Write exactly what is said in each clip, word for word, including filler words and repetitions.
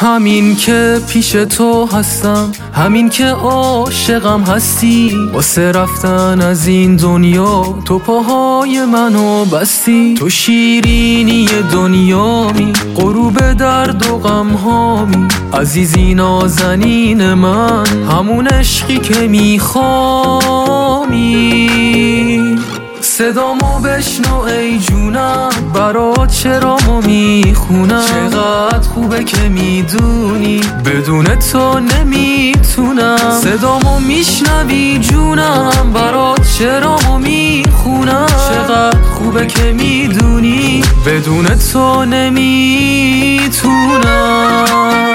همین که پیش تو هستم، همین که عاشقم هستی، واسه رفتن از این دنیا تو پاهای منو بستی. تو شیرینی دنیامی، غروب درد و غم هامی، عزیزی نازنین من، همون عشقی که میخوامی. صدامو بشنو ای جونم، برات چرامو میخونم. چقدر خوبه که میدونی بدون تو نمیتونم. صدامو میشنوی جونم، برات چرامو میخونم. چقدر خوبه که میدونی بدون تو نمیتونم.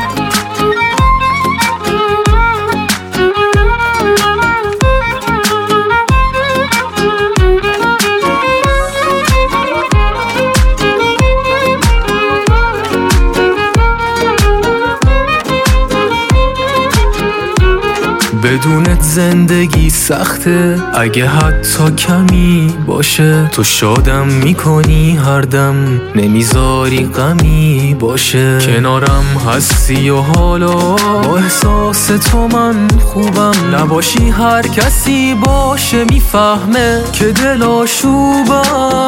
بدونت زندگی سخته، اگه حتی کمی باشه. تو شادم میکنی هر دم، نمیذاری غمی باشه. کنارم هستی و حالا با احساس تو من خوبم. نباشی هر کسی باشه میفهمه که دل آشوبم.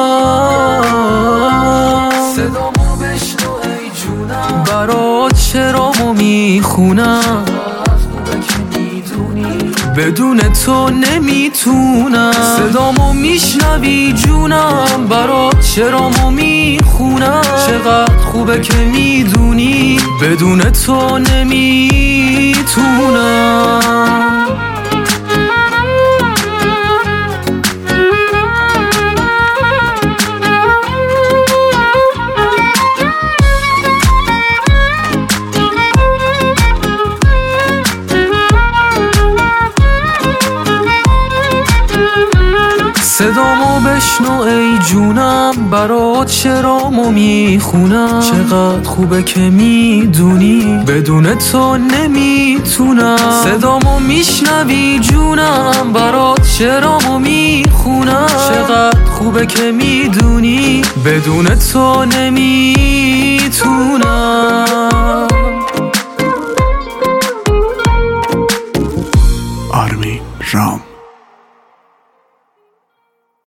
صدامو بشنو ای جونم، برات چرامو میخونم. بدون تو نمیتونم. صدامو میشنوی جونم، برات چرامو میخونم. چقدر خوبه که میدونی بدون تو نمیتونم. صدامو بشنو ای جونم، برات چرامو میخونم. چقدر خوبه که میدونی بدون تو نمیتونم. صدامو میشنوی جونم، برات چرامو میخونم. چقدر خوبه که میدونی بدون تو نمیتونم. آرمین رام.